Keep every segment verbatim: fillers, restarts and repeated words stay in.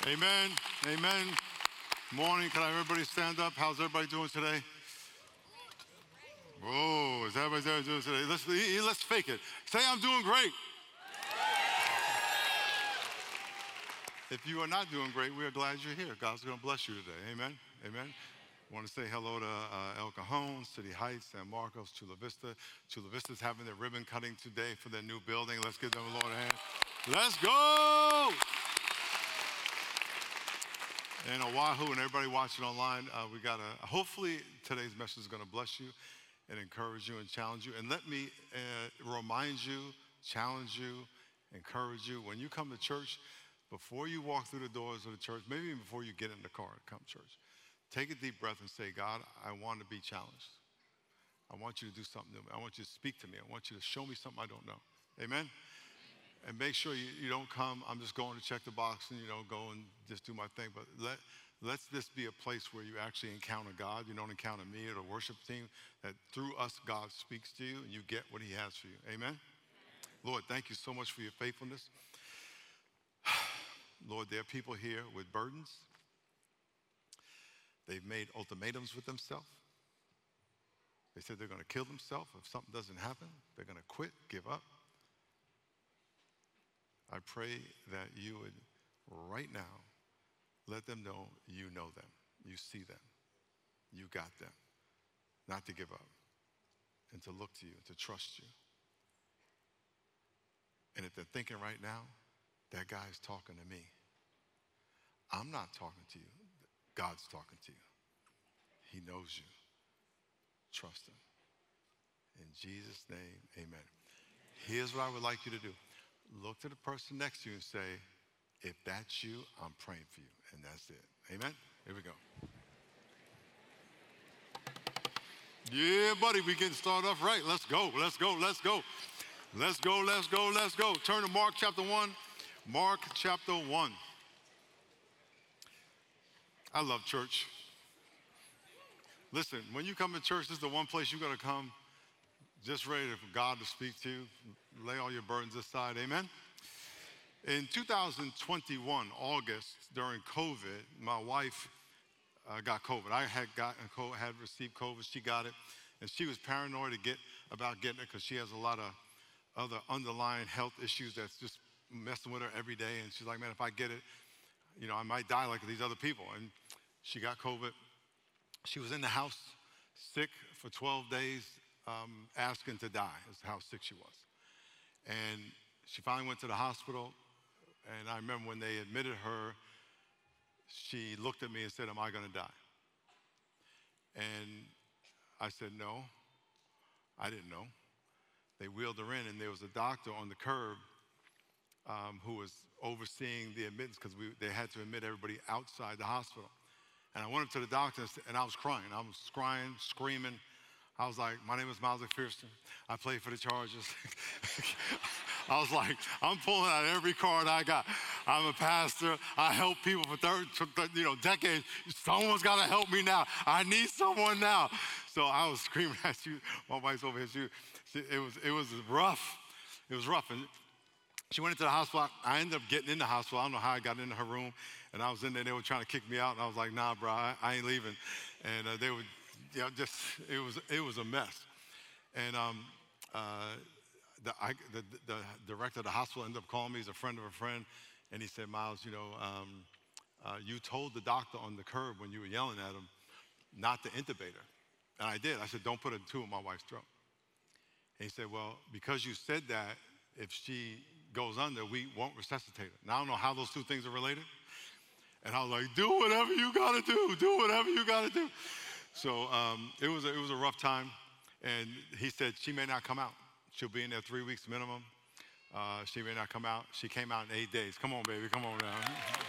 Amen. Amen. Morning. Can everybody stand up? How's everybody doing today? Whoa, is everybody doing today? Let's, let's fake it. Say, I'm doing great. If you are not doing great, we are glad you're here. God's going to bless you today. Amen. Amen. I want to say hello to uh, El Cajon, City Heights, San Marcos, Chula Vista. Chula Vista's having their ribbon cutting today for their new building. Let's give them a Lord a hand. Let's go! And Oahu and everybody watching online, uh, we got a, hopefully today's message is going to bless you and encourage you and challenge you. And let me uh, remind you, challenge you, encourage you. When you come to church, before you walk through the doors of the church, maybe even before you get in the car to come to church, take a deep breath and say, God, I want to be challenged. I want you to do something new. I want you to speak to me. I want you to show me something I don't know. Amen? And make sure you, you don't come, I'm just going to check the box and, you know, go and just do my thing. But let, let this be a place where you actually encounter God. You don't encounter me or the worship team. That through us, God speaks to you and you get what he has for you. Amen? Lord, thank you so much for your faithfulness. Lord, there are people here with burdens. They've made ultimatums with themselves. They said they're going to kill themselves if something doesn't happen. They're going to quit, give up. I pray that you would right now let them know you know them, you see them, you got them, not to give up, and to look to you, to trust you. And if they're thinking right now, that guy's talking to me, I'm not talking to you, God's talking to you. He knows you. Trust him. In Jesus' name, amen. Here's what I would like you to do. Look to the person next to you and say, if that's you, I'm praying for you. And that's it. Amen? Here we go. Yeah, buddy, we getting started off right. Let's go, let's go, let's go. Let's go, let's go, let's go. Turn to Mark chapter one. Mark chapter one. I love church. Listen, when you come to church, this is the one place you got to come just ready for God to speak to you. Lay all your burdens aside, amen? In two thousand twenty-one, August, during COVID, my wife uh, got COVID. I had gotten COVID, had received COVID, she got it, and she was paranoid to get, about getting it because she has a lot of other underlying health issues that's just messing with her every day, and she's like, man, if I get it, you know, I might die like these other people, and she got COVID. She was in the house sick for twelve days, um, asking to die, is how sick she was. And she finally went to the hospital, and I remember when they admitted her, she looked at me and said, am I gonna die? And I said, no, I didn't know. They wheeled her in, and there was a doctor on the curb um, who was overseeing the admittance because they had to admit everybody outside the hospital. And I went up to the doctor, and I was crying. I was crying, screaming. I was like, my name is Miles McPherson. I play for the Chargers. I was like, I'm pulling out every card I got. I'm a pastor. I help people for thirty, you know, decades. Someone's got to help me now. I need someone now. So I was screaming at you. My wife's over here. She, it was it was rough. It was rough. And she went into the hospital. I ended up getting in the hospital. I don't know how I got into her room. And I was in there. They were trying to kick me out. And I was like, nah, bro, I, I ain't leaving. And uh, they would, you know, just, it was it was a mess. And um, uh, the, I, the, the director of the hospital ended up calling me. He's a friend of a friend. And he said, Miles, you know, um, uh, you told the doctor on the curb when you were yelling at him not to intubate her. And I did. I said, don't put a tube in my wife's throat. And he said, well, because you said that, if she goes under, we won't resuscitate her. Now, I don't know how those two things are related. And I was like, do whatever you got to do. Do whatever you got to do. So um, it was a, it was a rough time. And he said, she may not come out. She'll be in there three weeks minimum. Uh, she may not come out. She came out in eight days. Come on, baby. Come on now.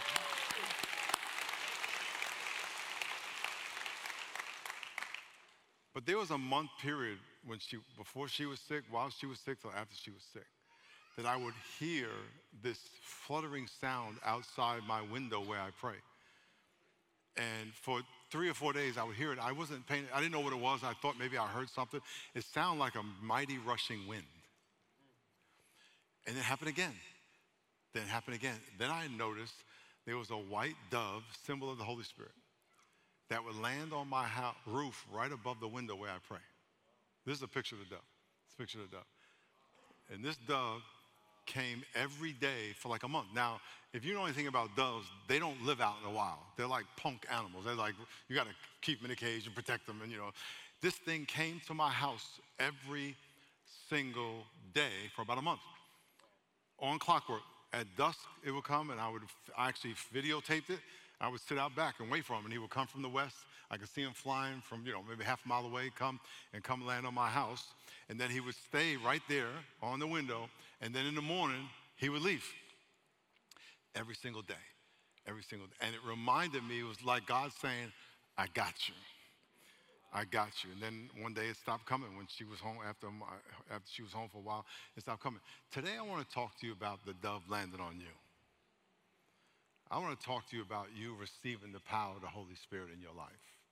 But there was a month period when she, before she was sick, while she was sick, till after she was sick, that I would hear this fluttering sound outside my window where I pray. And for three or four days, I would hear it. I wasn't paying, I didn't know what it was. I thought maybe I heard something. It sounded like a mighty rushing wind. And it happened again. Then it happened again. Then I noticed there was a white dove, symbol of the Holy Spirit, that would land on my house, roof right above the window where I pray. This is a picture of the dove. It's a picture of the dove. And this dove came every day for like a month. Now, if you know anything about doves, they don't live out in the wild. They're like punk animals. They're like, you got to keep them in a cage and protect them. And, you know, this thing came to my house every single day for about a month. On clockwork. At dusk, it would come, and I would I actually videotaped it. I would sit out back and wait for him, and he would come from the west. I could see him flying from, you know, maybe half a mile away, come and come land on my house. And then he would stay right there on the window, and then in the morning, he would leave. Every single day, every single day. And it reminded me, it was like God saying, I got you. I got you. And then one day it stopped coming when she was home, after, my, after she was home for a while, it stopped coming. Today I want to talk to you about the dove landing on you. I want to talk to you about you receiving the power of the Holy Spirit in your life.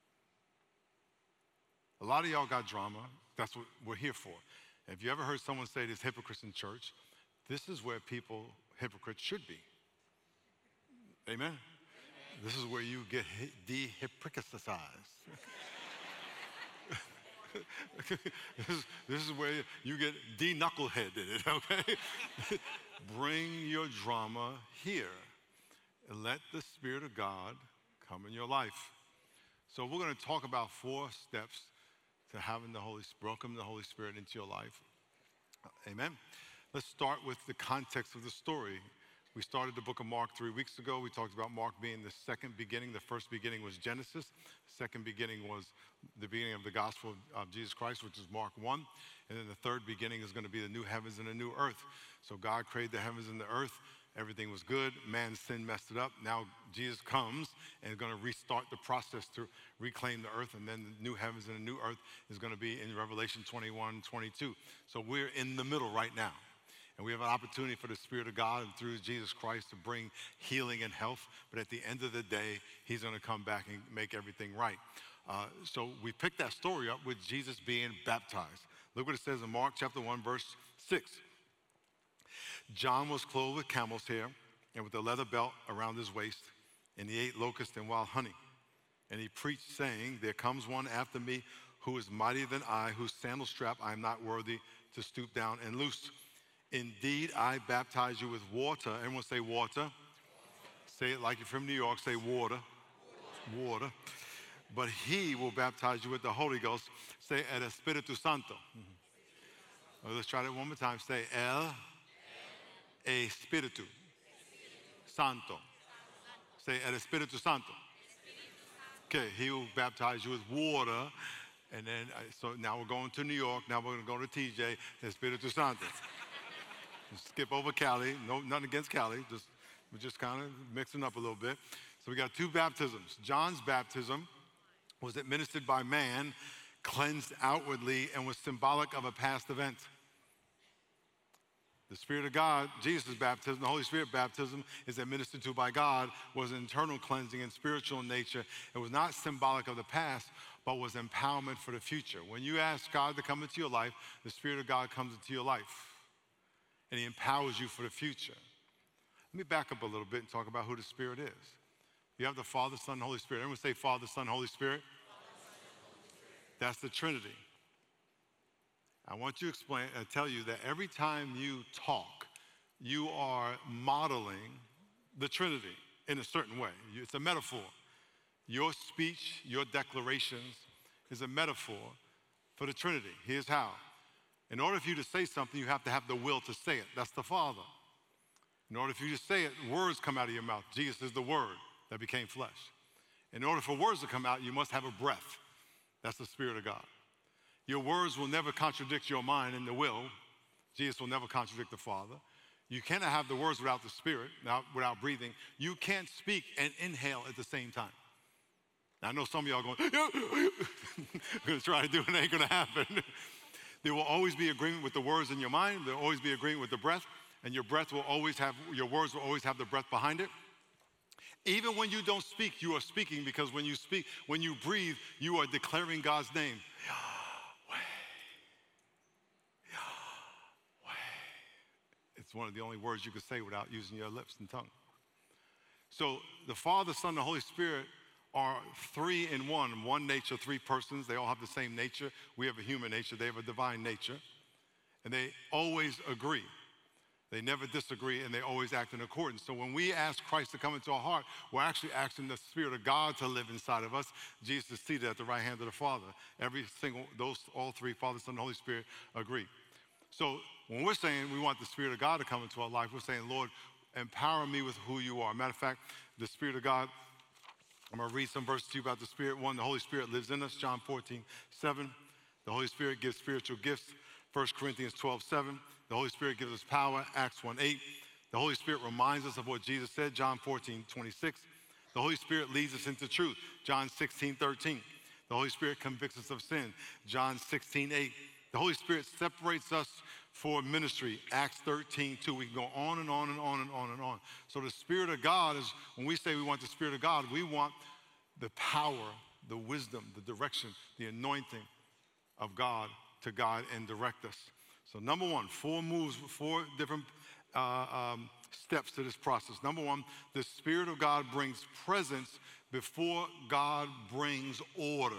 A lot of y'all got drama. That's what we're here for. If you ever heard someone say there's hypocrites in church, this is where people, hypocrites, should be. Amen? Amen. This is where you get de-hypocriticized. this, is, this is where you get de-knuckleheaded, okay? Bring your drama here and let the Spirit of God come in your life. So we're going to talk about four steps to having the Holy Spirit, welcome the Holy Spirit into your life. Amen. Let's start with the context of the story. We started the book of Mark three weeks ago. We talked about Mark being the second beginning. The first beginning was Genesis. The second beginning was the beginning of the gospel of, of Jesus Christ, which is Mark one. And then the third beginning is going to be the new heavens and the new earth. So God created the heavens and the earth. Everything was good. Man's sin messed it up. Now Jesus comes and is going to restart the process to reclaim the earth. And then the new heavens and the new earth is going to be in Revelation twenty-one, twenty-two. So we're in the middle right now. And we have an opportunity for the Spirit of God and through Jesus Christ to bring healing and health. But at the end of the day, he's going to come back and make everything right. Uh, so we picked that story up with Jesus being baptized. Look what it says in Mark chapter one, verse six. John was clothed with camel's hair and with a leather belt around his waist, and he ate locusts and wild honey. And he preached, saying, there comes one after me who is mightier than I, whose sandal strap I am not worthy to stoop down and loose. Indeed, I baptize you with water. Everyone say water. Say it like you're from New York. Say water. Water. Water. But he will baptize you with the Holy Ghost. Say el Espiritu Santo. Mm-hmm. Well, let's try that one more time. Say el Espiritu Santo. Say el Espiritu Santo. Okay, he will baptize you with water. And then, so now we're going to New York. Now we're going to go to T J. Espiritu Santo. Skip over Cali. No, nothing against Cali. Just, we're just kind of mixing up a little bit. So we got two baptisms. John's baptism was administered by man, cleansed outwardly, and was symbolic of a past event. The Spirit of God, Jesus' baptism, the Holy Spirit baptism is administered to by God, was an internal cleansing and spiritual in nature. It was not symbolic of the past, but was empowerment for the future. When you ask God to come into your life, the Spirit of God comes into your life. And he empowers you for the future. Let me back up a little bit and talk about who the Spirit is. You have the Father, Son, and Holy Spirit. Everyone say Father, Son, Holy Spirit. Father, Son, Holy Spirit. That's the Trinity. I want you to explain, uh, tell you that every time you talk, you are modeling the Trinity in a certain way. It's a metaphor. Your speech, your declarations is a metaphor for the Trinity. Here's how. In order for you to say something, you have to have the will to say it. That's the Father. In order for you to say it, words come out of your mouth. Jesus is the Word that became flesh. In order for words to come out, you must have a breath. That's the Spirit of God. Your words will never contradict your mind and the will. Jesus will never contradict the Father. You cannot have the words without the Spirit, without breathing. You can't speak and inhale at the same time. Now, I know some of y'all are going, I'm going to try to do it, it ain't going to happen. There will always be agreement with the words in your mind. There will always be agreement with the breath. And your breath will always have, your words will always have the breath behind it. Even when you don't speak, you are speaking, because when you speak, when you breathe, you are declaring God's name. Yahweh. Yahweh. It's one of the only words you can say without using your lips and tongue. So the Father, Son, and the Holy Spirit are three in one, one nature, three persons. They all have the same nature. We have a human nature. They have a divine nature. And they always agree. They never disagree, and they always act in accordance. So when we ask Christ to come into our heart, we're actually asking the Spirit of God to live inside of us. Jesus is seated at the right hand of the Father. Every single, those, all three, Father, Son, and Holy Spirit, agree. So when we're saying we want the Spirit of God to come into our life, we're saying, Lord, empower me with who you are. Matter of fact, the Spirit of God, I'm going to read some verses to you about the Spirit. One, the Holy Spirit lives in us, John fourteen, seven. The Holy Spirit gives spiritual gifts, First Corinthians twelve, seven. The Holy Spirit gives us power, Acts one, eight. The Holy Spirit reminds us of what Jesus said, John fourteen, twenty-six. The Holy Spirit leads us into truth, John sixteen, thirteen. The Holy Spirit convicts us of sin, John sixteen, eight. The Holy Spirit separates us for ministry, Acts thirteen, two. We can go on and on and on and on and on. So the Spirit of God is, when we say we want the Spirit of God, we want the power, the wisdom, the direction, the anointing of God to guide and direct us. So number one, four moves, four different uh, um, steps to this process. Number one, the Spirit of God brings presence before God brings order.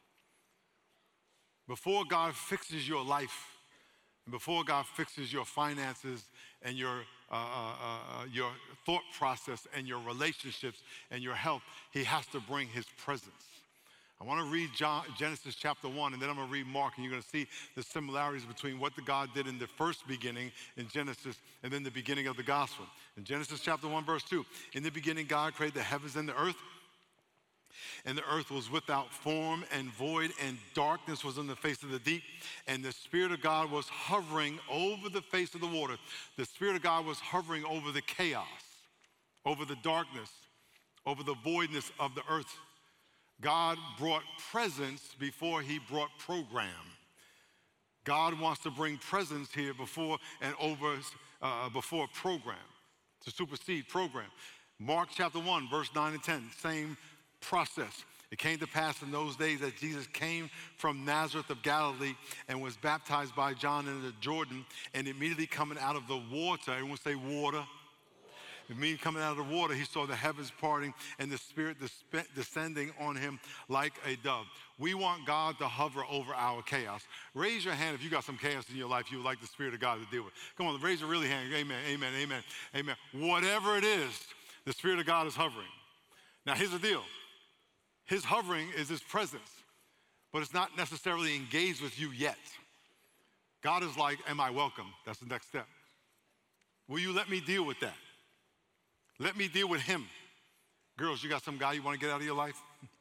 Before God fixes your life, and before God fixes your finances and your, uh, uh, uh, your thought process and your relationships and your health, he has to bring his presence. I want to read John, Genesis chapter one, and then I'm going to read Mark, and you're going to see the similarities between what the God did in the first beginning in Genesis and then the beginning of the gospel. In Genesis chapter one, verse two, in the beginning God created the heavens and the earth, and the earth was without form and void, and darkness was on the face of the deep, and the Spirit of God was hovering over the face of the water. The Spirit of God was hovering over the chaos, over the darkness, over the voidness of the earth. God brought presence before he brought program. God wants to bring presence here before and over uh, before program, to supersede program. Mark chapter one, verse nine and ten, same process. It came to pass in those days that Jesus came from Nazareth of Galilee and was baptized by John in the Jordan, and immediately coming out of the water, everyone say water. Immediately coming out of the water, he saw the heavens parting and the Spirit descending on him like a dove. We want God to hover over our chaos. Raise your hand if you got some chaos in your life you would like the Spirit of God to deal with. Come on, raise your really hand. Amen, amen, amen, amen. Whatever it is, the Spirit of God is hovering. Now, here's the deal. His hovering is his presence, but it's not necessarily engaged with you yet. God is like, am I welcome? That's the next step. Will you let me deal with that? Let me deal with him. Girls, you got some guy you want to get out of your life?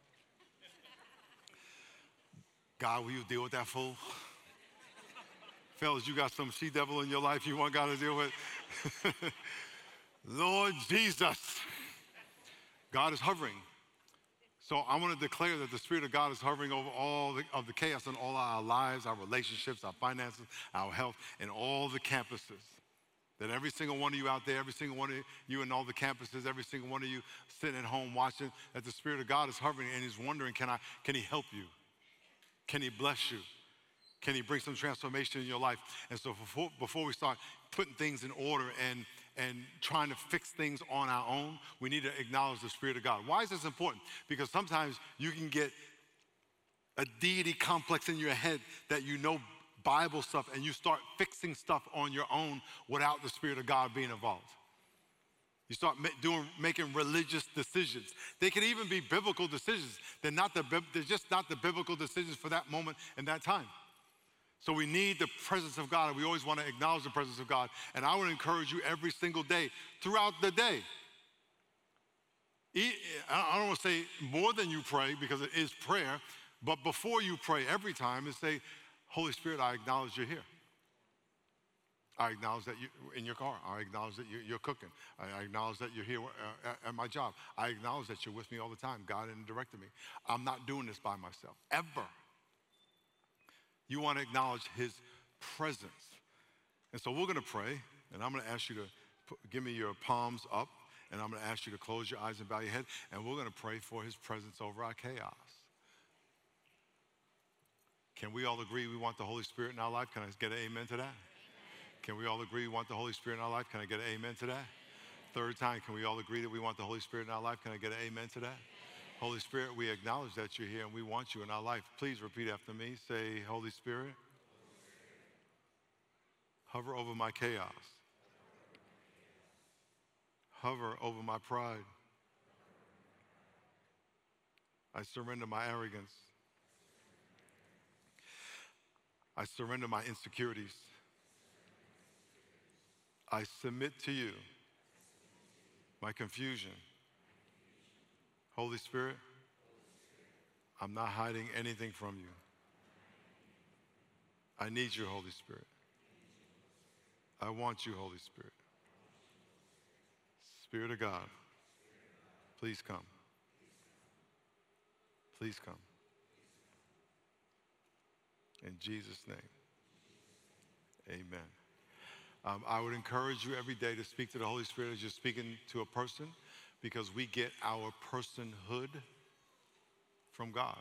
God, will you deal with that fool? Fellas, you got some she-devil in your life you want God to deal with? Lord Jesus. God is hovering. So I want to declare that the Spirit of God is hovering over all the, of the chaos in all our lives, our relationships, our finances, our health, and all the campuses. That every single one of you out there, every single one of you in all the campuses, every single one of you sitting at home watching, that the Spirit of God is hovering and he's wondering, can I, can he help you? Can he bless you? Can he bring some transformation in your life? And so before, before we start putting things in order and, and trying to fix things on our own, we need to acknowledge the Spirit of God. Why is this important? Because sometimes you can get a deity complex in your head that you know Bible stuff, and you start fixing stuff on your own without the Spirit of God being involved. You start ma- doing, making religious decisions. They can even be biblical decisions. They're not the, they're just not the biblical decisions for that moment and that time. So we need the presence of God, and we always want to acknowledge the presence of God. And I would encourage you every single day, throughout the day. I don't want to say more than you pray, because it is prayer, but before you pray every time, and say, Holy Spirit, I acknowledge you're here. I acknowledge that you're in your car. I acknowledge that you're cooking. I acknowledge that you're here at my job. I acknowledge that you're with me all the time, God, and directing me. I'm not doing this by myself, ever. You want to acknowledge his presence. And so we're going to pray, and I'm going to ask you to put, give me your palms up, and I'm going to ask you to close your eyes and bow your head, and we're going to pray for his presence over our chaos. Can we all agree we want the Holy Spirit in our life? Can I get an amen to that? Amen. Can we all agree we want the Holy Spirit in our life? Can I get an amen to that? third time, can we all agree that we want the Holy Spirit in our life? Can I get an amen to that? Amen. Holy Spirit, we acknowledge that you're here and we want you in our life. Please repeat after me. Say, Holy Spirit, hover over my chaos. Hover over my pride. I surrender my arrogance. I surrender my insecurities. I submit to you my confusion. Holy Spirit, I'm not hiding anything from you. I need you, Holy Spirit. I want you, Holy Spirit. Spirit of God, please come. Please come. In Jesus' name, amen. Um, I would encourage you every day to speak to the Holy Spirit as you're speaking to a person, because we get our personhood from God.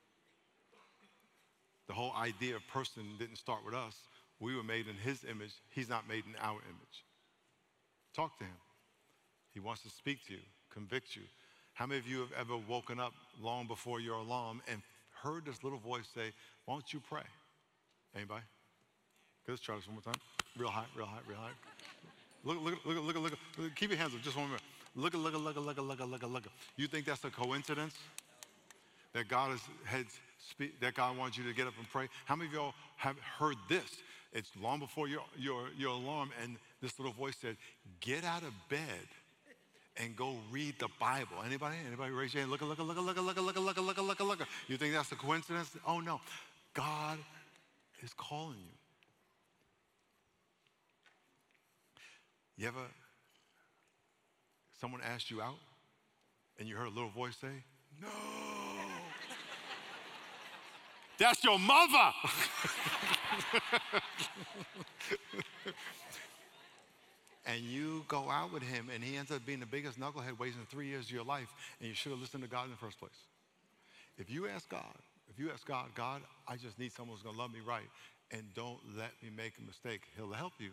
The whole idea of person didn't start with us. We were made in his image. He's not made in our image. Talk to him. He wants to speak to you, convict you. How many of you have ever woken up long before your alarm and heard this little voice say, why don't you pray? Anybody? Okay, let's try this one more time. Real high, real high, real high. Look, look, look, look, look, look. Keep your hands up just one minute. Look, look, look, look, look, look, look, look. You think that's a coincidence? That God is, has, that God wants you to get up and pray? How many of y'all have heard this? It's long before your, your, your alarm, and this little voice said, get out of bed and go read the Bible. Anybody? Anybody raise your hand? Look, look, look, look, look, look, look, look, look, look, look. You think that's a coincidence? Oh, no. God is calling you. You ever, someone asked you out and you heard a little voice say, no. That's your mother. And you go out with him and he ends up being the biggest knucklehead wasting three years of your life, and you should have listened to God in the first place. If you ask God, if you ask God, God, I just need someone who's going to love me right and don't let me make a mistake, he'll help you.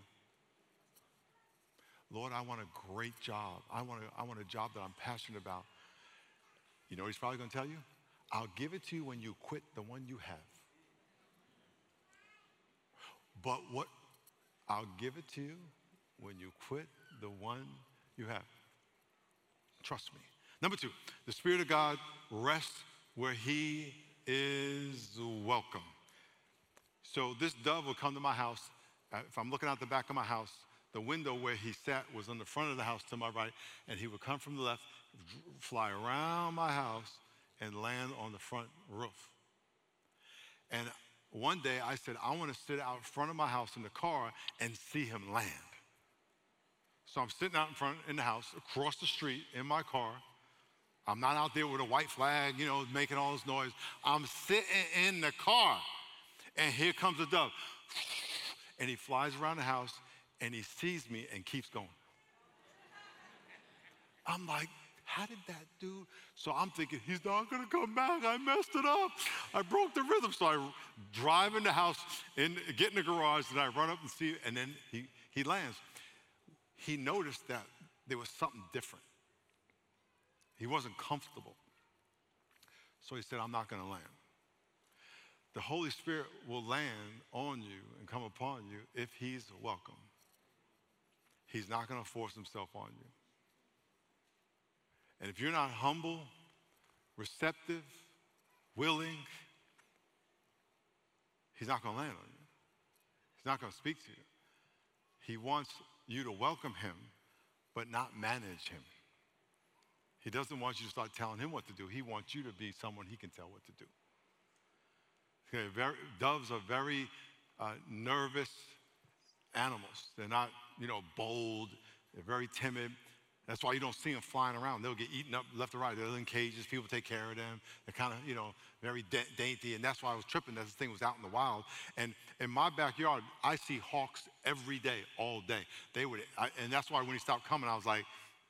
Lord, I want a great job. I want a, I want a job that I'm passionate about. You know what he's probably going to tell you? I'll give it to you when you quit the one you have. But what? I'll give it to you when you quit the one you have. Trust me. Number two, the Spirit of God rests where he is welcome. So this dove will come to my house. Uh, if I'm looking out the back of my house, the window where he sat was on the front of the house to my right, and he would come from the left, fly around my house, and land on the front roof. And one day I said, I want to sit out front of my house in the car and see him land. So I'm sitting out in front in the house, across the street in my car. I'm not out there with a white flag, you know, making all this noise. I'm sitting in the car, and here comes a dove. And he flies around the house, and he sees me and keeps going. I'm like, how did that do? So I'm thinking, he's not gonna come back. I messed it up. I broke the rhythm. So I drive in the house, in, get in the garage, and I run up and see, and then he, he lands. He noticed that there was something different. He wasn't comfortable. So he said, I'm not gonna land. The Holy Spirit will land on you and come upon you if he's welcome. He's not gonna force himself on you. And if you're not humble, receptive, willing, he's not gonna land on you. He's not gonna speak to you. He wants you to welcome him, but not manage him. He doesn't want you to start telling him what to do. He wants you to be someone he can tell what to do. Okay, very, doves are very uh, nervous animals. They're not, you know, bold. They're very timid. That's why you don't see them flying around. They'll get eaten up left or right. They're in cages. People take care of them. They're kind of, you know, very da- dainty. And that's why I was tripping that this thing was out in the wild. And in my backyard, I see hawks every day, all day. They would, I, and that's why when he stopped coming, I was like,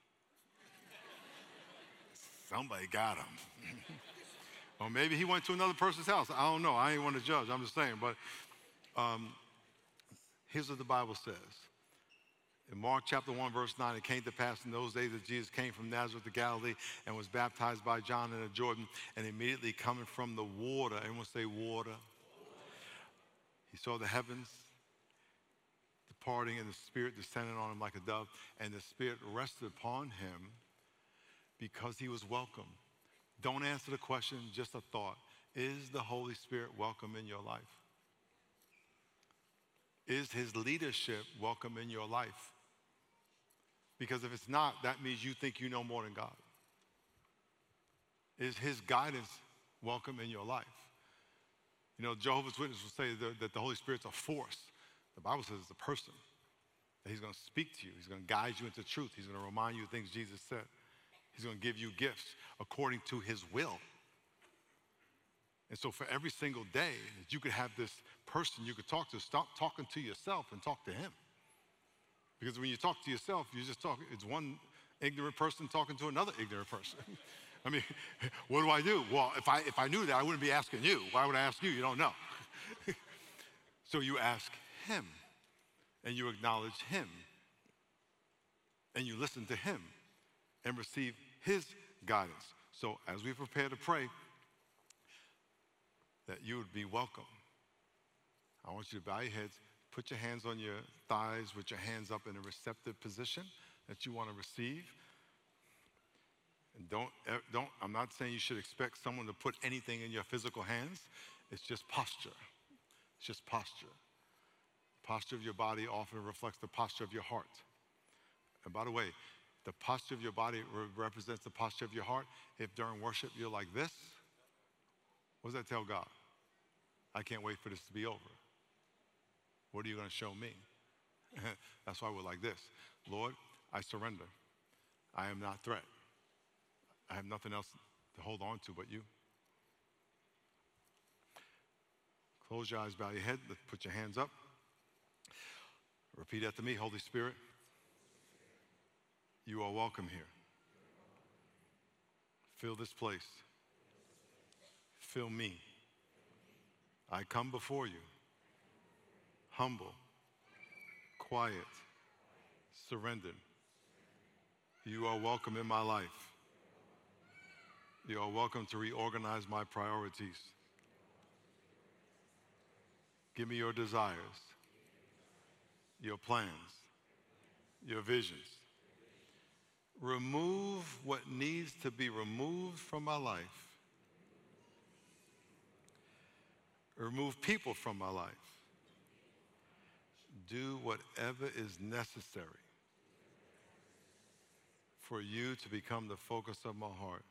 somebody got him. Or maybe he went to another person's house. I don't know. I ain't want to judge. I'm just saying. But um, here's what the Bible says. In Mark chapter one, verse nine, it came to pass in those days that Jesus came from Nazareth to Galilee and was baptized by John in the Jordan, and immediately coming from the water, everyone say water, he saw the heavens departing and the Spirit descending on him like a dove, and the Spirit rested upon him because he was welcome. Don't answer the question, just a thought. Is the Holy Spirit welcome in your life? Is his leadership welcome in your life? Because if it's not, that means you think you know more than God. Is his guidance welcome in your life? You know, Jehovah's Witnesses will say that the Holy Spirit's a force. The Bible says it's a person. That he's going to speak to you. He's going to guide you into truth. He's going to remind you of things Jesus said. He's going to give you gifts according to his will. And so for every single day that you could have this person you could talk to, stop talking to yourself and talk to him. Because when you talk to yourself, you just talk, it's one ignorant person talking to another ignorant person. I mean, what do I do? Well, if I, if I knew that, I wouldn't be asking you. Why would I ask you? You don't know. So you ask him, and you acknowledge him, and you listen to him, and receive his guidance. So as we prepare to pray, that you would be welcome. I want you to bow your heads, put your hands on your thighs with your hands up in a receptive position that you want to receive. And don't, don't, I'm not saying you should expect someone to put anything in your physical hands. It's just posture. It's just posture. The posture of your body often reflects the posture of your heart. And by the way, the posture of your body represents the posture of your heart. If during worship you're like this, what does that tell God? I can't wait for this to be over. What are you going to show me? That's why we're like this. Lord, I surrender. I am not threat. I have nothing else to hold on to but you. Close your eyes, bow your head, put your hands up. Repeat after me. Holy Spirit, you are welcome here. Fill this place. Fill me. I come before you, humble, quiet, surrendered. You are welcome in my life. You are welcome to reorganize my priorities. Give me your desires, your plans, your visions. Remove what needs to be removed from my life. Remove people from my life. Do whatever is necessary for you to become the focus of my heart.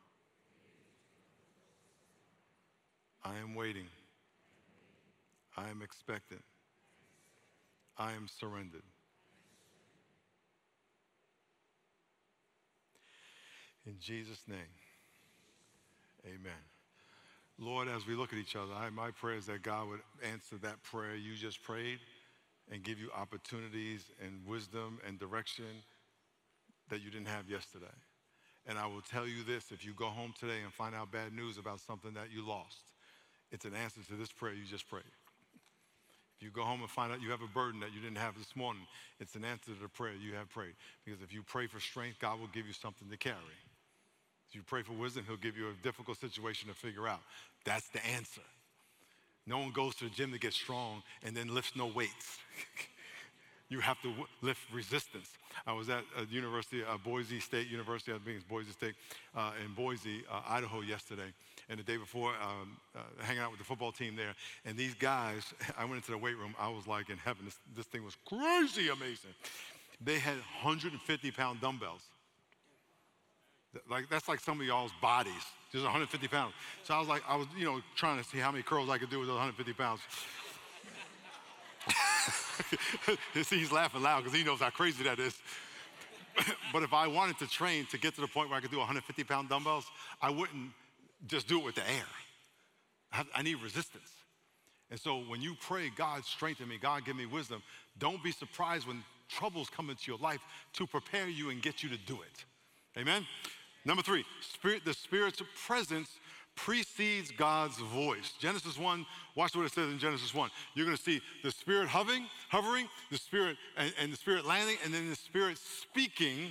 I am waiting. I am expectant. I am surrendered. In Jesus' name, amen. Lord, as we look at each other, I, my prayer is that God would answer that prayer you just prayed and give you opportunities and wisdom and direction that you didn't have yesterday. And I will tell you this, if you go home today and find out bad news about something that you lost, it's an answer to this prayer you just prayed. If you go home and find out you have a burden that you didn't have this morning, it's an answer to the prayer you have prayed. Because if you pray for strength, God will give you something to carry. If you pray for wisdom, he'll give you a difficult situation to figure out. That's the answer. No one goes to the gym to get strong and then lifts no weights. You have to w- lift resistance. I was at a university, uh, Boise State University, I think it's Boise State, uh, in Boise, uh, Idaho yesterday. And the day before, um, uh, hanging out with the football team there. And these guys, I went into the weight room, I was like in heaven. This, this thing was crazy amazing. They had one hundred fifty pound dumbbells. Like, that's like some of y'all's bodies, just one hundred fifty pounds. So I was like, I was, you know, trying to see how many curls I could do with those one hundred fifty pounds. See, he's laughing loud because he knows how crazy that is. But if I wanted to train to get to the point where I could do one hundred fifty pound dumbbells, I wouldn't just do it with the air. I, have, I need resistance. And so when you pray, God strengthen me, God give me wisdom, don't be surprised when troubles come into your life to prepare you and get you to do it. Amen? Number three, spirit, the Spirit's presence precedes God's voice. Genesis one, watch what it says in Genesis one. You're going to see the Spirit hovering, hovering, the Spirit and, and the Spirit landing, and then the Spirit speaking,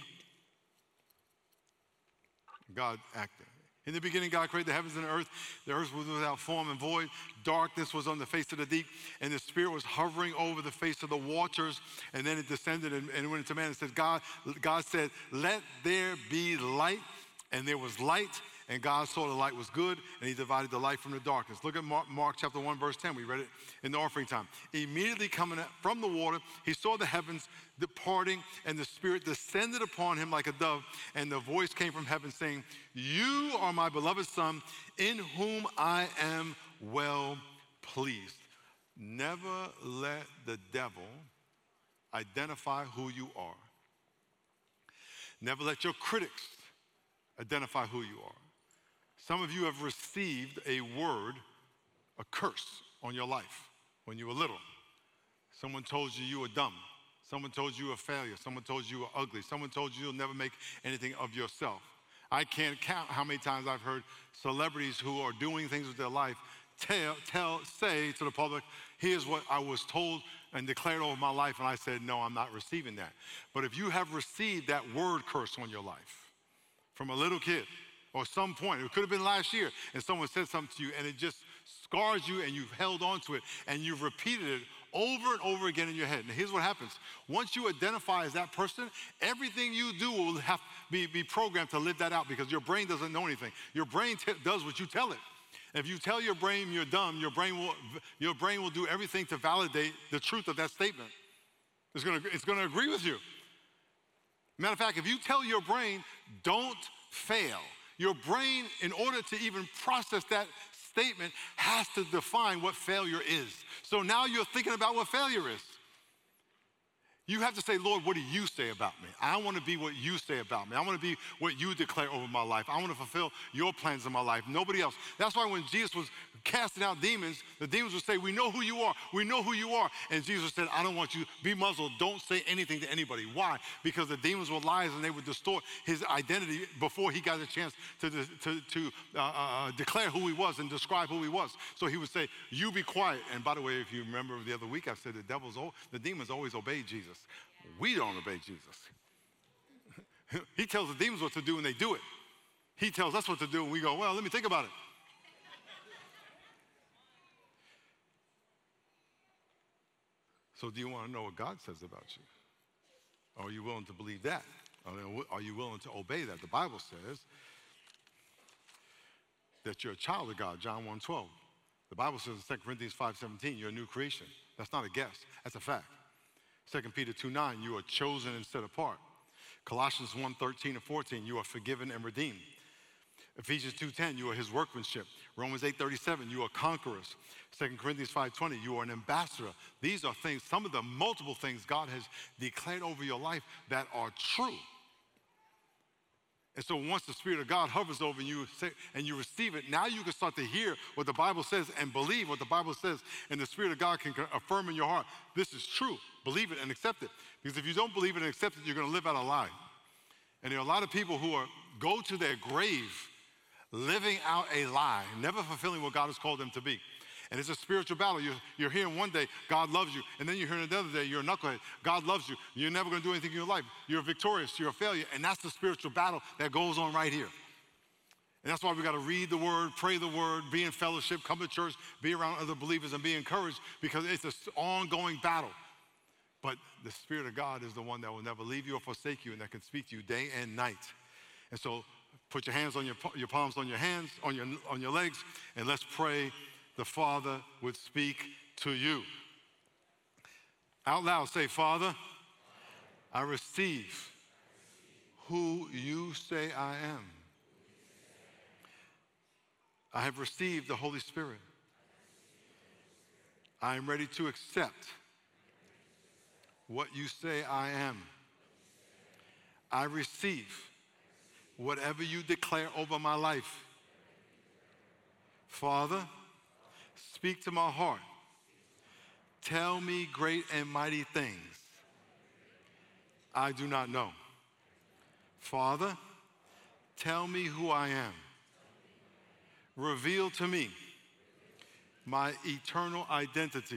God acting. In the beginning, God created the heavens and the earth. The earth was without form and void. Darkness was on the face of the deep, and the Spirit was hovering over the face of the waters. And then it descended and, and went into man and said, God, God said, let there be light. And there was light, and God saw the light was good, and he divided the light from the darkness. Look at Mark, Mark chapter one, verse ten. We read it in the offering time. Immediately coming from the water, he saw the heavens departing, and the Spirit descended upon him like a dove, and the voice came from heaven saying, you are my beloved Son, in whom I am well pleased. Never let the devil identify who you are. Never let your critics identify who you are. Some of you have received a word, a curse on your life when you were little. Someone told you you were dumb. Someone told you you were a failure. Someone told you you were ugly. Someone told you you'll never make anything of yourself. I can't count how many times I've heard celebrities who are doing things with their life tell, tell, say to the public, here's what I was told and declared over my life, and I said, no, I'm not receiving that. But if you have received that word curse on your life, from a little kid or some point, it could have been last year, and someone said something to you and it just scars you and you've held on to it and you've repeated it over and over again in your head. And here's what happens. Once you identify as that person, everything you do will have be, be programmed to live that out because your brain doesn't know anything. Your brain t- does what you tell it. If you tell your brain you're dumb, your brain will, your brain will do everything to validate the truth of that statement. It's gonna, it's gonna agree with you. Matter of fact, if you tell your brain, don't fail, your brain, in order to even process that statement, has to define what failure is. So now you're thinking about what failure is. You have to say, Lord, what do you say about me? I want to be what you say about me. I want to be what you declare over my life. I want to fulfill your plans in my life, nobody else. That's why when Jesus was casting out demons, the demons would say, we know who you are. We know who you are. And Jesus said, I don't want you, be muzzled. Don't say anything to anybody. Why? Because the demons were liars and they would distort his identity before he got a chance to, to, to uh, uh, declare who he was and describe who he was. So he would say, you be quiet. And by the way, if you remember the other week, I said the devils, the demons always obey Jesus. We don't obey Jesus. He tells the demons what to do and they do it. He tells us what to do and we go, well, let me think about it. So do you want to know what God says about you? Are you willing to believe that? Are you willing to obey that? The Bible says that you're a child of God, John one twelve. The Bible says in Second Corinthians five seventeen, you're a new creation. That's not a guess, that's a fact. Second Peter two nine, you are chosen and set apart. Colossians one thirteen and fourteen, you are forgiven and redeemed. Ephesians two ten, you are his workmanship. Romans eight thirty-seven, you are conquerors. Second Corinthians five twenty, you are an ambassador. These are things, some of the multiple things God has declared over your life that are true. And so once the Spirit of God hovers over you and you receive it, now you can start to hear what the Bible says and believe what the Bible says, and the Spirit of God can affirm in your heart, this is true. Believe it and accept it. Because if you don't believe it and accept it, you're going to live out a lie. And there are a lot of people who are go to their grave living out a lie, never fulfilling what God has called them to be. And it's a spiritual battle. You're, you're hearing one day, God loves you. And then you're hearing another day, you're a knucklehead. God loves you. You're never going to do anything in your life. You're victorious. You're a failure. And that's the spiritual battle that goes on right here. And that's why we got to read the word, pray the word, be in fellowship, come to church, be around other believers and be encouraged, because it's an ongoing battle. But the Spirit of God is the one that will never leave you or forsake you, and that can speak to you day and night. And so put your hands on your, your palms on your hands, on your, on your legs, and let's pray the Father would speak to you. Out loud, say, Father, I receive who you say I am. I have received the Holy Spirit. I am ready to accept what you say I am. I receive whatever you declare over my life. Father, speak to my heart. Tell me great and mighty things I do not know. Father, tell me who I am. Reveal to me my eternal identity.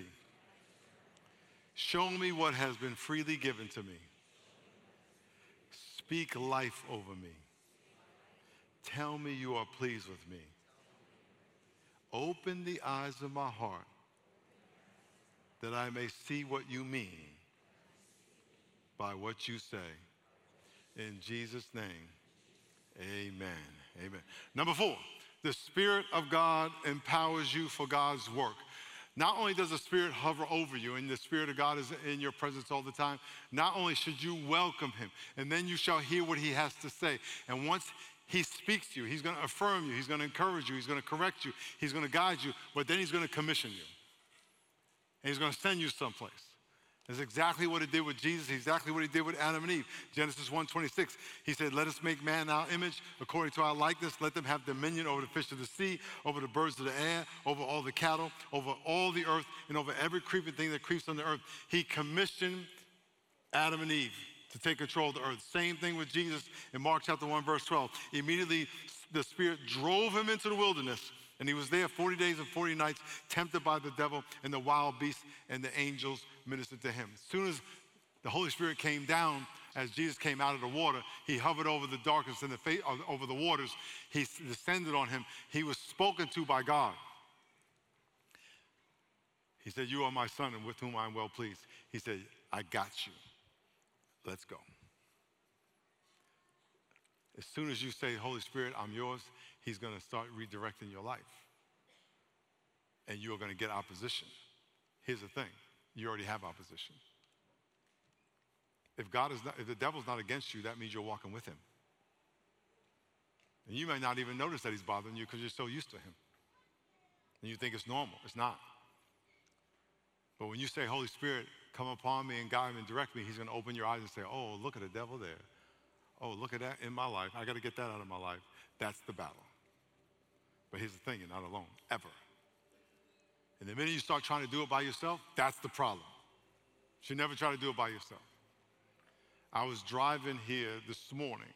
Show me what has been freely given to me. Speak life over me. Tell me you are pleased with me. Open the eyes of my heart that I may see what you mean by what you say. In Jesus' name, amen. Amen. Number four, the Spirit of God empowers you for God's work. Not only does the Spirit hover over you and the Spirit of God is in your presence all the time, not only should you welcome him, and then you shall hear what he has to say. And once he speaks to you, he's going to affirm you, he's going to encourage you, he's going to correct you, he's going to guide you, but then he's going to commission you. And he's going to send you someplace. That's exactly what he did with Jesus, exactly what he did with Adam and Eve. Genesis one twenty-six, he said, let us make man in our image, according to our likeness. Let them have dominion over the fish of the sea, over the birds of the air, over all the cattle, over all the earth, and over every creeping thing that creeps on the earth. He commissioned Adam and Eve to take control of the earth. Same thing with Jesus in Mark chapter one, verse twelve. Immediately, the Spirit drove him into the wilderness, and he was there forty days and forty nights, tempted by the devil and the wild beasts, and the angels ministered to him. As soon as the Holy Spirit came down, as Jesus came out of the water, he hovered over the darkness and the fa- over the waters. He descended on him. He was spoken to by God. He said, you are my son, and with whom I am well pleased. He said, I got you. Let's go. As soon as you say, Holy Spirit, I'm yours, he's going to start redirecting your life. And you are going to get opposition. Here's the thing. You already have opposition. If God is not, if the devil's not against you, that means you're walking with him. And you may not even notice that he's bothering you because you're so used to him. And you think it's normal. It's not. But when you say, Holy Spirit, come upon me and guide me and direct me, he's going to open your eyes and say, oh, look at the devil there. Oh, look at that in my life. I got to get that out of my life. That's the battle. But here's the thing, you're not alone, ever. And the minute you start trying to do it by yourself, that's the problem. You should never try to do it by yourself. I was driving here this morning,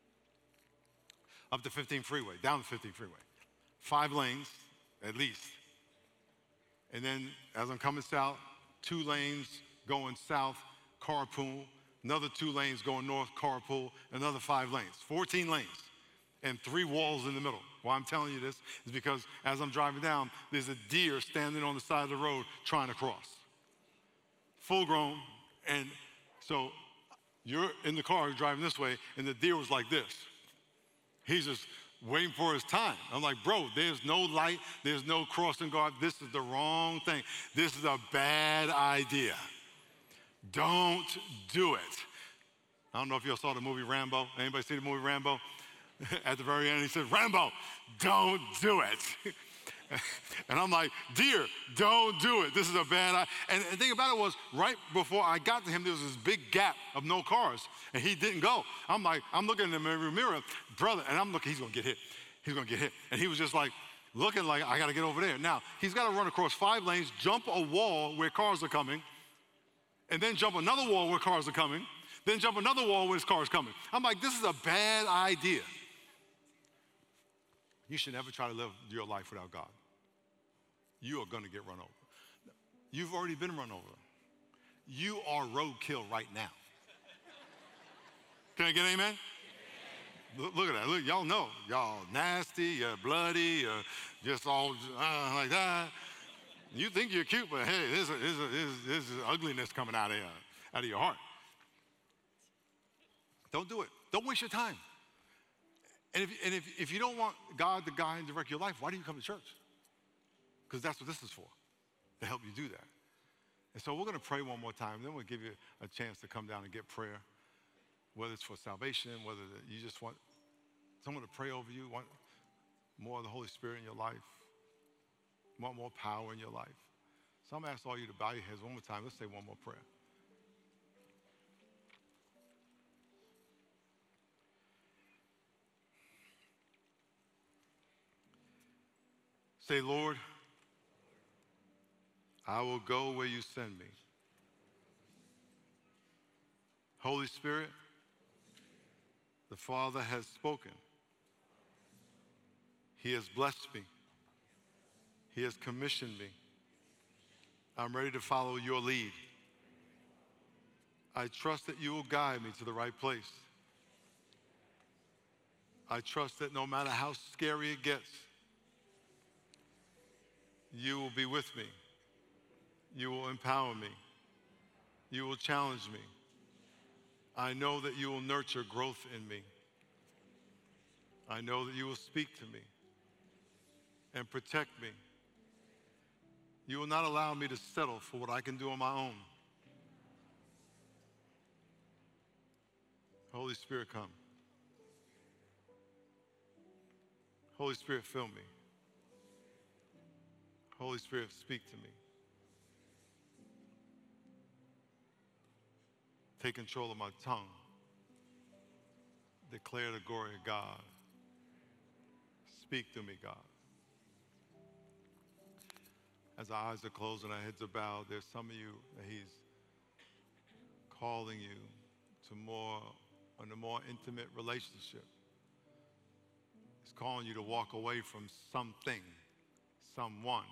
up the fifteen freeway, down the fifteen freeway. Five lanes, at least. And then as I'm coming south, two lanes going south, carpool, another two lanes going north, carpool, another five lanes, fourteen lanes, and three walls in the middle. Why I'm telling you this is because as I'm driving down, there's a deer standing on the side of the road trying to cross. Full grown, and so you're in the car driving this way, and the deer was like this. He's just waiting for his time. I'm like, bro, there's no light, there's no crossing guard. This is the wrong thing. This is a bad idea. Don't do it. I don't know if you all saw the movie Rambo. Anybody see the movie Rambo? At the very end, he said, Rambo, don't do it. And I'm like, dear, don't do it. This is a bad idea. And the thing about it was, right before I got to him, there was this big gap of no cars, and he didn't go. I'm like, I'm looking in the mirror, mirror, brother, and I'm looking, he's going to get hit. He's going to get hit. And he was just like, looking like, I got to get over there. Now, he's got to run across five lanes, jump a wall where cars are coming, and then jump another wall where cars are coming, then jump another wall where his car is coming. I'm like, this is a bad idea. You should never try to live your life without God. You are going to get run over. You've already been run over. You are roadkill right now. Can I get an amen? Look, look at that. Look, y'all know. Y'all nasty, you're bloody, you're just all uh, like that. You think you're cute, but hey, there's, a, there's, a, there's, there's ugliness coming out of, you, out of your heart. Don't do it. Don't waste your time. And if, and if, if you don't want God to guide and direct your life, why do you come to church? Because that's what this is for, to help you do that. And so we're going to pray one more time. Then we'll give you a chance to come down and get prayer, whether it's for salvation, whether you just want someone to pray over you, want more of the Holy Spirit in your life, want more power in your life. So I'm going to ask all you to bow your heads one more time. Let's say one more prayer. Say, Lord, I will go where you send me. Holy Spirit, the Father has spoken. He has blessed me He has commissioned me. I'm ready to follow your lead. I trust that you will guide me to the right place. I trust that no matter how scary it gets, you will be with me. You will empower me. You will challenge me. I know that you will nurture growth in me. I know that you will speak to me and protect me. You will not allow me to settle for what I can do on my own. Holy Spirit, come. Holy Spirit, fill me. Holy Spirit, speak to me. Take control of my tongue. Declare the glory of God. Speak to me, God. As our eyes are closed and our heads are bowed, there's some of you that he's calling you to more, on a more intimate relationship. He's calling you to walk away from something, someone.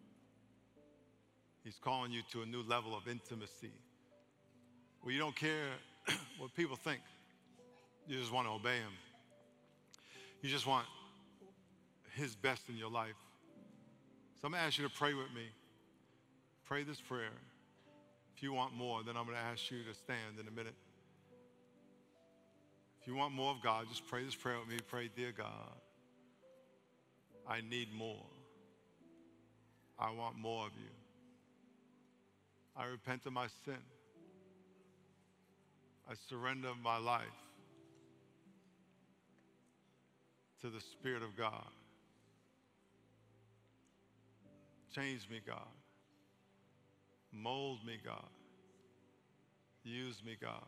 He's calling you to a new level of intimacy where you don't care what people think. You just want to obey him. You just want his best in your life. So I'm going to ask you to pray with me. Pray this prayer. If you want more, then I'm going to ask you to stand in a minute. If you want more of God, just pray this prayer with me. Pray, dear God, I need more. I want more of you. I repent of my sin. I surrender my life to the Spirit of God. Change me, God. Mold me, God. Use me, God.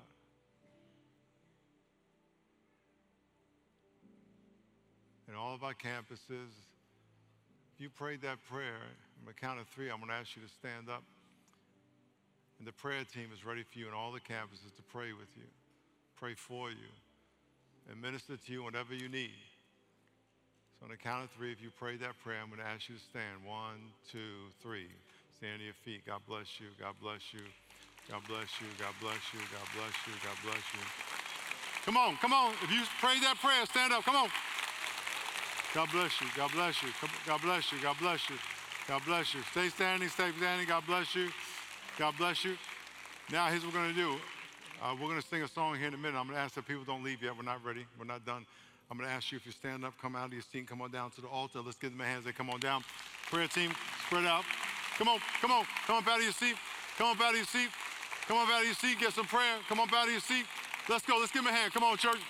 In all of our campuses, if you prayed that prayer, on the count of three, I'm going to ask you to stand up. And the prayer team is ready for you in all the campuses to pray with you, pray for you, and minister to you whatever you need. So on the count of three, if you prayed that prayer, I'm going to ask you to stand. One, two, three. Stand to your feet. God bless you. God bless you. God bless you. God bless you. God bless you. God bless you. Come on, come on. If you prayed that prayer, stand up. Come on. God bless you. God bless you. God bless you. God bless you. God bless you. Stay standing. Stay standing. God bless you. God bless you. Now, here's what we're going to do. Uh, we're going to sing a song here in a minute. I'm going to ask that people don't leave yet. We're not ready. We're not done. I'm going to ask you if you stand up, come out of your seat, and come on down to the altar. Let's give them a hand as they come on down. Prayer team, spread out. Come on, come on. Come up out of your seat. Come up out of your seat. Come up out of your seat. Get some prayer. Come up out of your seat. Let's go. Let's give them a hand. Come on, church.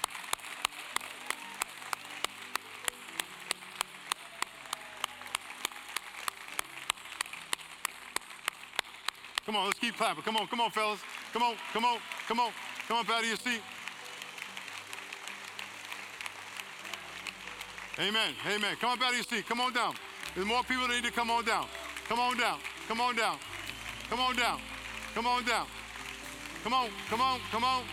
Come on, let's keep clapping. Come on, come on, fellas. Come on, come on, come on. Come up out of your seat. Amen, amen. Come up out of your seat. Come on down. There's more people that need to come on down. Come on down. Come on down. Come on down. Come on down. Come on, come on, come on.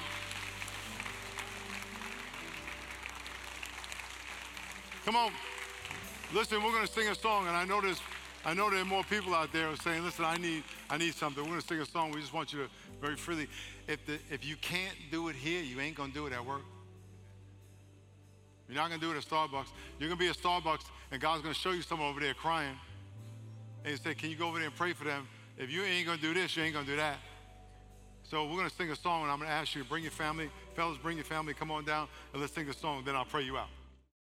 Come on. Listen, we're going to sing a song, and I know there's I know there are more people out there saying, listen, I need I need something. We're going to sing a song. We just want you to very freely. If, the, if you can't do it here, you ain't going to do it at work. You're not going to do it at Starbucks. You're going to be at Starbucks, and God's going to show you someone over there crying. And he said, can you go over there and pray for them? If you ain't going to do this, you ain't going to do that. So we're going to sing a song, and I'm going to ask you to bring your family. Fellas, bring your family. Come on down, and let's sing a song. Then I'll pray you out.